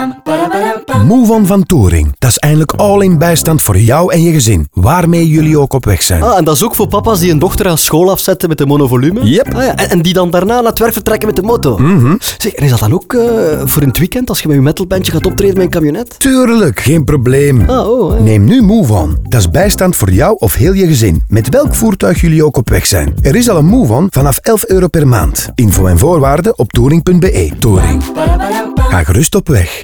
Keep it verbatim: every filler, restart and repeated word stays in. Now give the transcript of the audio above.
Move On van Touring. Dat is eigenlijk all-in bijstand voor jou en je gezin, waarmee jullie ook op weg zijn. Ah, en dat is ook voor papa's die een dochter aan school afzetten met de monovolume? Yep. Ah, ja. en, en die dan daarna naar het werk vertrekken met de moto? Mm-hmm. Zeg, en is dat dan ook uh, voor in het weekend, als je met je metalbandje gaat optreden met een camionet? Tuurlijk, geen probleem. Ah, oh, hè. Neem nu Move On. Dat is bijstand voor jou of heel je gezin, met welk voertuig jullie ook op weg zijn. Er is al een Move On vanaf elf euro per maand. Info en voorwaarden op touring punt be. Touring. Ga gerust op weg.